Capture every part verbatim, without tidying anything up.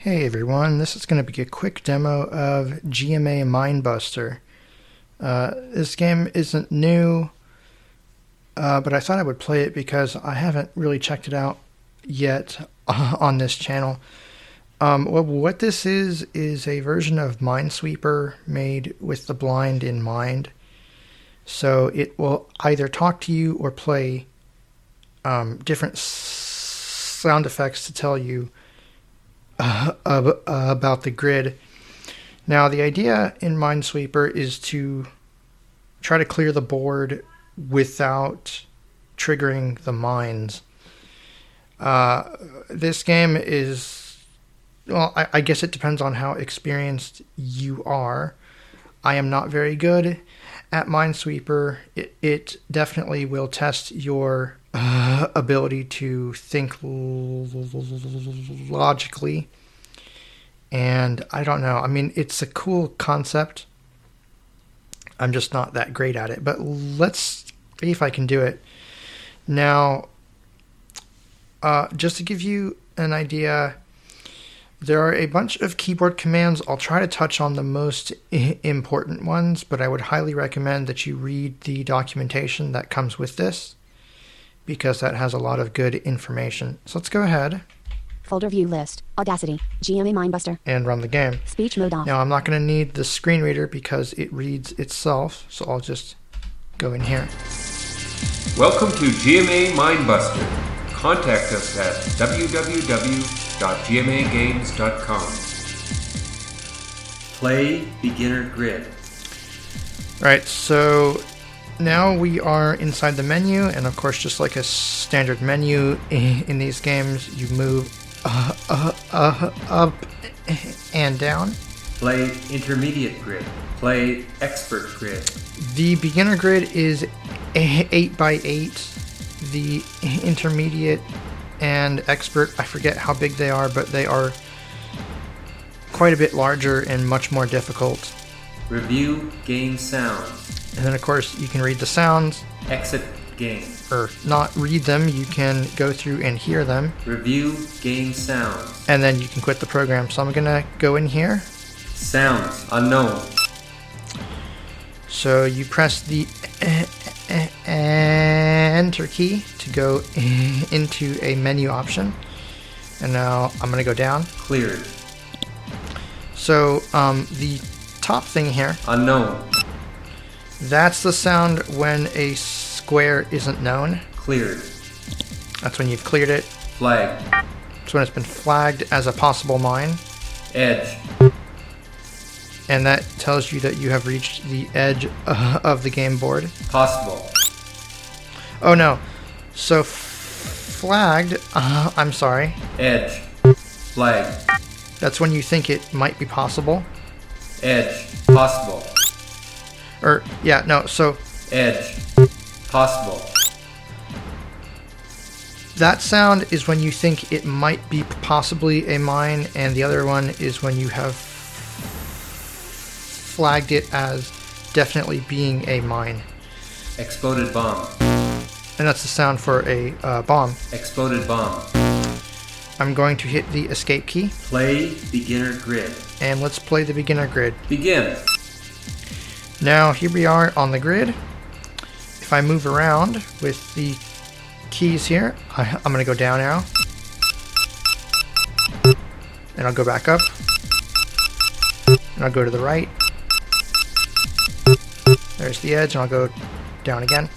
Hey everyone, this is going to be a quick demo of G M A Minebuster. Uh, this game isn't new, uh, but I thought I would play it because I haven't really checked it out yet uh, on this channel. Um, well, what this is, is a version of Minesweeper made with the blind in mind. So it will either talk to you or play um, different s sound effects to tell you Uh, uh, about the grid. Now, the idea in Minesweeper is to try to clear the board without triggering the mines. Uh, this game is, well, I, I guess it depends on how experienced you are. I am not very good at Minesweeper. It, it definitely will test your Uh, ability to think logically, and I don't know. I mean, it's a cool concept. I'm just not that great at it, but let's see if I can do it. Now, uh, just to give you an idea, there are a bunch of keyboard commands. I'll try to touch on the most important ones, but I would highly recommend that you read the documentation that comes with this, because that has a lot of good information. So let's go ahead. Folder view list, Audacity, G M A Minebuster. And run the game. Speech mode off. Now I'm not going to need the screen reader because it reads itself, so I'll just go in here. Welcome to G M A Minebuster. Contact us at w w w dot g m a games dot com. Play beginner grid. Alright, so now we are inside the menu, and of course, just like a standard menu in, in these games, you move uh, uh, uh, up and down. Play intermediate grid. Play expert grid. The beginner grid is eight by eight. The intermediate and expert, I forget how big they are, but they are quite a bit larger and much more difficult. Review game sounds. And then, of course, you can read the sounds. Exit game. Or not read them, you can go through and hear them. Review game sounds. And then you can quit the program. So I'm going to go in here. Sounds unknown. So you press the enter key to go into a menu option. And now I'm going to go down. Cleared. So um, the top thing here. Unknown. That's the sound when a square isn't known. Cleared. That's when you've cleared it. Flag. That's when it's been flagged as a possible mine. Edge. And that tells you that you have reached the edge uh, of the game board. Possible. Oh no. So flagged, uh, I'm sorry. Edge. Flag. That's when you think it might be possible. Edge. Possible. Or, yeah, no, so... Edge. Possible. That sound is when you think it might be possibly a mine, and the other one is when you have flagged it as definitely being a mine. Exploded bomb. And that's the sound for a uh, bomb. Exploded bomb. I'm going to hit the escape key. Play beginner grid. And let's play the beginner grid. Begin. Now, here we are on the grid. If I move around with the keys here, I, I'm going to go down now. And I'll go back up. And I'll go to the right. There's the edge, and I'll go down again.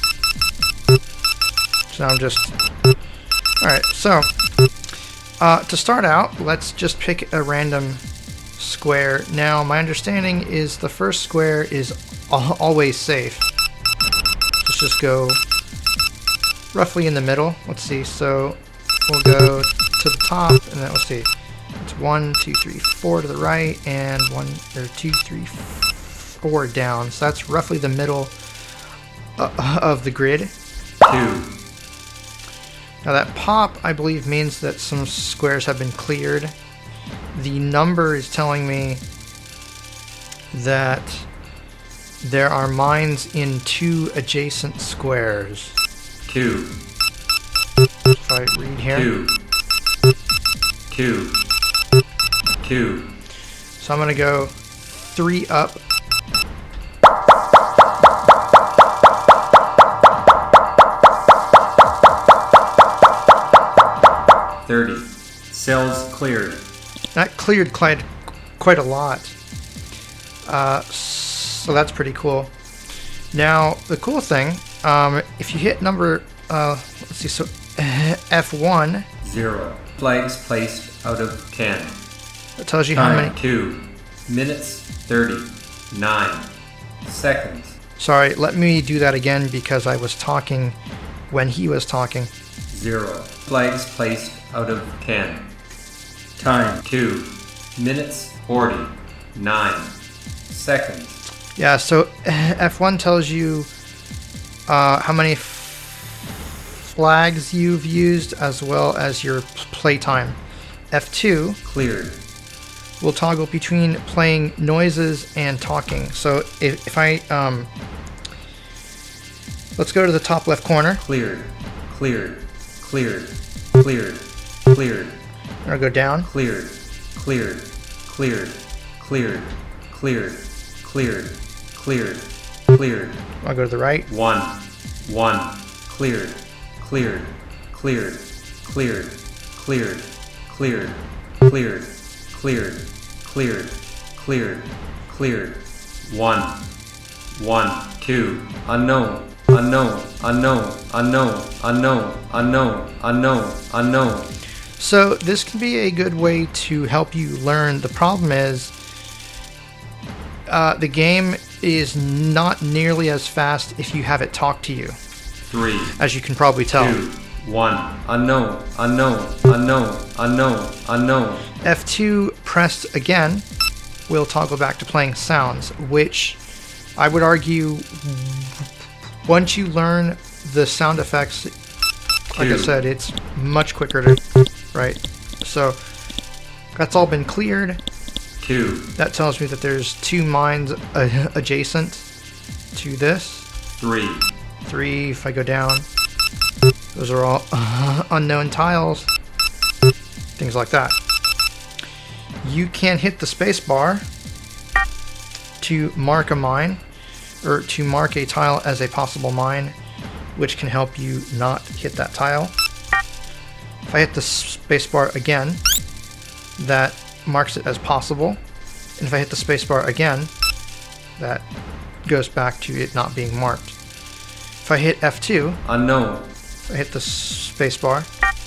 So now I'm just... Alright, so... Uh, to start out, let's just pick a random square. Now, my understanding is the first square is al always safe. Let's just go roughly in the middle. Let's see, so we'll go to the top, and then let's see. It's one, two, three, four to the right, and one, or two, three, four down. So that's roughly the middle uh, of the grid. Two. Now that pop, I believe, means that some squares have been cleared. The number is telling me that there are mines in two adjacent squares. Two. If I read here. Two. Two. two, So I'm going to go three up. thirty. Cells cleared. That cleared quite, quite a lot. Uh, so that's pretty cool. Now, the cool thing, um, if you hit number, uh, let's see, so F one, zero. Flags placed out of ten. that tells you how Time many. two. Minutes thirty. nine. Seconds. Sorry, let me do that again because I was talking when he was talking. zero. Flags placed out of ten. Time two. Minutes forty. nine. Seconds. Yeah, so F one tells you uh, how many f- flags you've used as well as your playtime. F two Cleared. will toggle between playing noises and talking. So if, if I, um, let's go to the top left corner. Cleared. Cleared. Cleared. Cleared. Cleared. I'm gonna go down. Cleared. Cleared. Cleared. Cleared. Cleared. Cleared. Cleared. Cleared. I'll go to the right. One. One. Cleared. Cleared. Cleared. Cleared. Cleared. Cleared. Cleared. Cleared. Cleared. Cleared. Cleared. One. One. Two. Unknown. Unknown. Unknown. Unknown. Unknown. Unknown. Unknown. Unknown. So this can be a good way to help you learn. The problem is uh, the game is not nearly as fast if you have it talk to you, Three. as you can probably tell. Two. One. Unknown. Unknown. Unknown. Unknown. Unknown. F two pressed again will toggle back to playing sounds, which I would argue once you learn the sound effects, like I Two. said, it's much quicker to, right? So that's all been cleared. Two. That tells me that there's two mines uh, adjacent to this. Three. Three, if I go down, those are all uh, unknown tiles. Things like that. You can hit the space bar to mark a mine, or to mark a tile as a possible mine, which can help you not hit that tile. If I hit the space bar again, that marks it as possible. And if I hit the space bar again, that goes back to it not being marked. If I hit F two, Unknown. if I hit the space bar,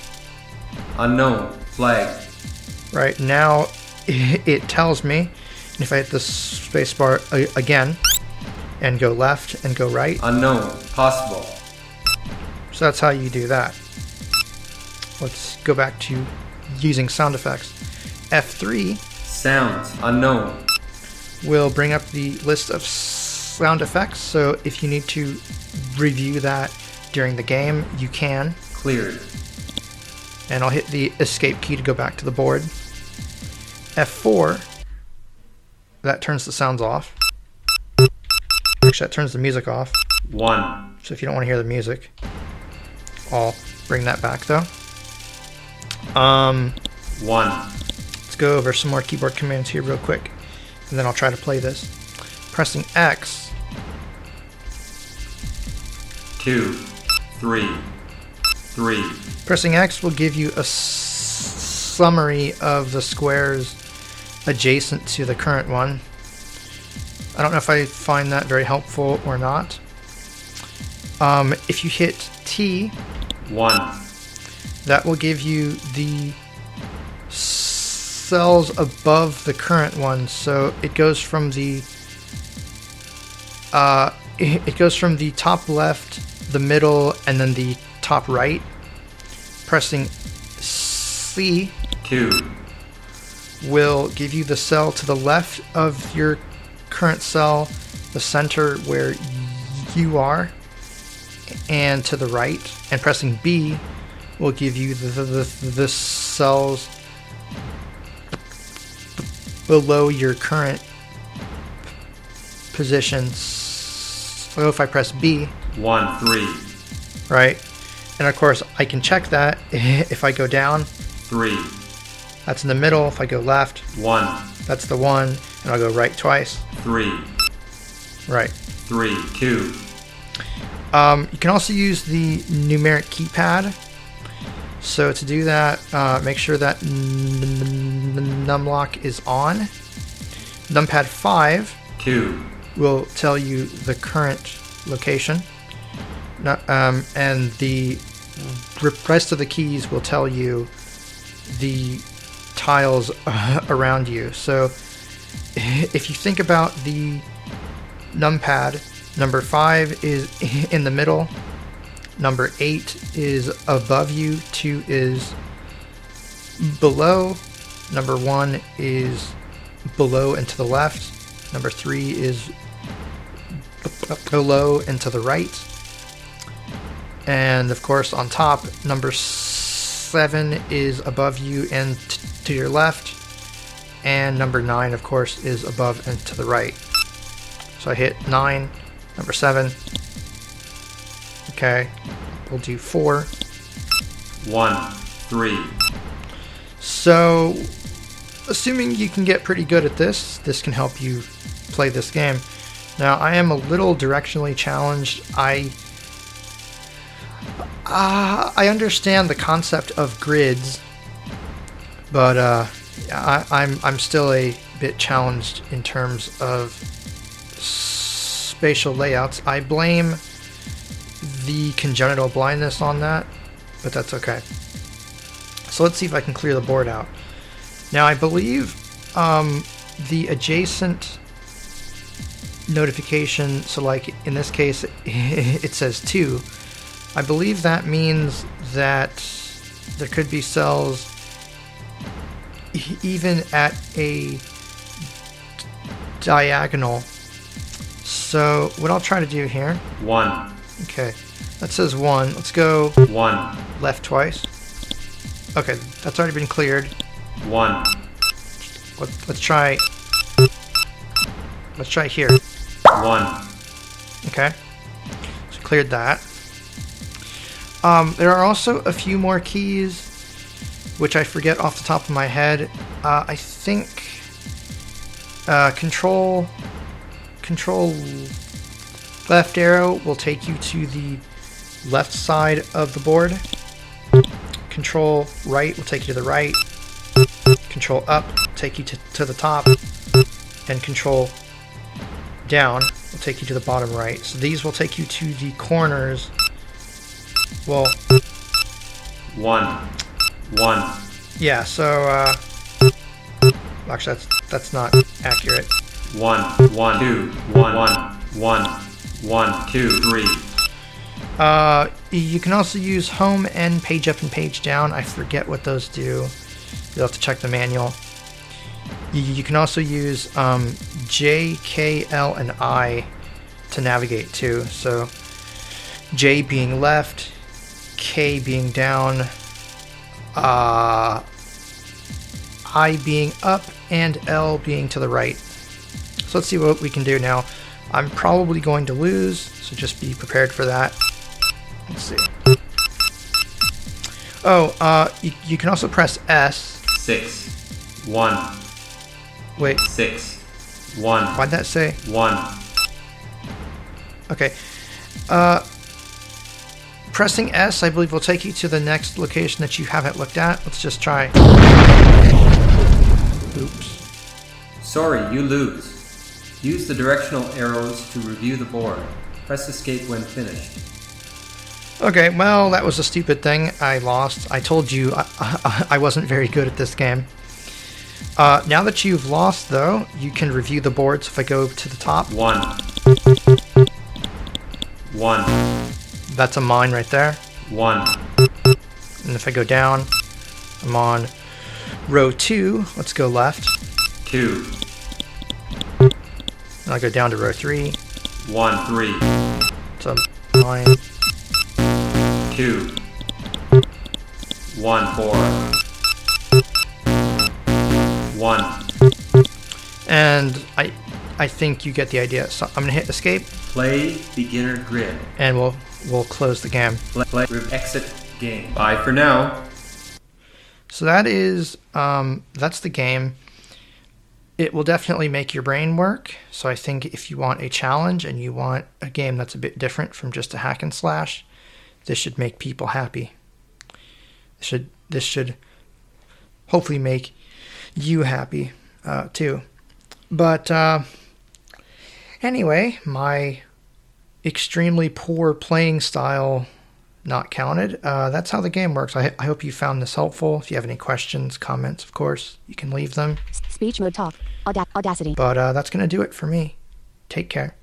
Unknown. Flag. right now it tells me, and if I hit the space bar again and go left and go right, Unknown. Possible. so that's how you do that. Let's go back to using sound effects. F three Sounds. Unknown. will bring up the list of sound effects, so if you need to review that during the game, you can. Cleared. And I'll hit the escape key to go back to the board. F four, that turns the sounds off. Actually, that turns the music off. One. So if you don't want to hear the music, I'll bring that back though. Um, One. let's go over some more keyboard commands here real quick, and then I'll try to play this. Pressing X, Two. Three. Three. pressing X will give you a s- summary of the squares adjacent to the current one. I don't know if I find that very helpful or not. Um, if you hit T, One. that will give you the cells above the current one. So it goes from the uh, it goes from the top left, the middle, and then the top right. Pressing C Two. will give you the cell to the left of your current cell, the center where you are, and to the right. And pressing B will give you the, the, the, the cells below your current positions. So if I press B, One. Three. right, and of course I can check that if I go down. Three. That's in the middle. If I go left, one, that's the one, and I'll go right twice. three, Right. three, two, Um, you can also use the numeric keypad. So to do that, uh, make sure that n- n- numlock is on. Numpad five two, will tell you the current location, no, um, and the rest of the keys will tell you the tiles uh, around you. So if you think about the numpad, number five is in the middle, number eight is above you, two is below, number one is below and to the left, number three is below and to the right, and of course on top, number seven is above you and t- to your left, and number nine of course is above and to the right. So I hit nine, number seven. Okay, we'll do four. one, three. So, assuming you can get pretty good at this, this can help you play this game. Now, I am a little directionally challenged. I uh, I understand the concept of grids, but uh, I, I'm I'm still a bit challenged in terms of spatial layouts. I blame the congenital blindness on that, but that's okay. So let's see if I can clear the board out. Now I believe um, the adjacent notification, so like in this case it says two, I believe that means that there could be cells e- even at a diagonal. So what I'll try to do here, one, okay, that says one, let's go one, left twice. Okay, that's already been cleared. one, Let, let's try, let's try here. one, Okay, so cleared that. Um, there are also a few more keys, which I forget off the top of my head. Uh, I think uh, control, control left arrow will take you to the left side of the board. Control right will take you to the right. Control up will take you to, to the top. And control down will take you to the bottom right. So these will take you to the corners. Well, one, one, yeah, so, uh, actually that's, that's not accurate. one, one, two, one, one, one, one, two, three. Uh, you can also use home and page up and page down. I forget what those do. You'll have to check the manual. You, you can also use um, J, K, L, and I to navigate too. So J being left, K being down, uh, I being up, and L being to the right. So let's see what we can do now. I'm probably going to lose, so just be prepared for that. Let's see. Oh, uh, you, you can also press S. Six, one, Wait, six, one, why'd that say? one, Okay. Uh, pressing S, I believe, will take you to the next location that you haven't looked at. Let's just try. Oops. Sorry, you lose. Use the directional arrows to review the board. Press escape when finished. Okay, well, that was a stupid thing. I lost. I told you I, I, I wasn't very good at this game. Uh, now that you've lost, though, you can review the board. So if I go to the top, One, one, that's a mine right there. one, And if I go down, I'm on row two. Let's go left. two, And I'll go down to row three. one, three, It's a mine. two, one, four, one, And I I think you get the idea. So I'm gonna hit escape, play beginner grid. and we'll we'll close the game. Play, play exit game. Bye for now. So that is, um, that's the game. It will definitely make your brain work. So I think if you want a challenge and you want a game that's a bit different from just a hack and slash, this should make people happy. This should, this should hopefully make you happy uh, too. But uh, anyway, my extremely poor playing style not counted. Uh, that's how the game works. I, I hope you found this helpful. If you have any questions, comments, of course, you can leave them. Speech mode talk. Auda- Audacity. But uh, that's going to do it for me. Take care.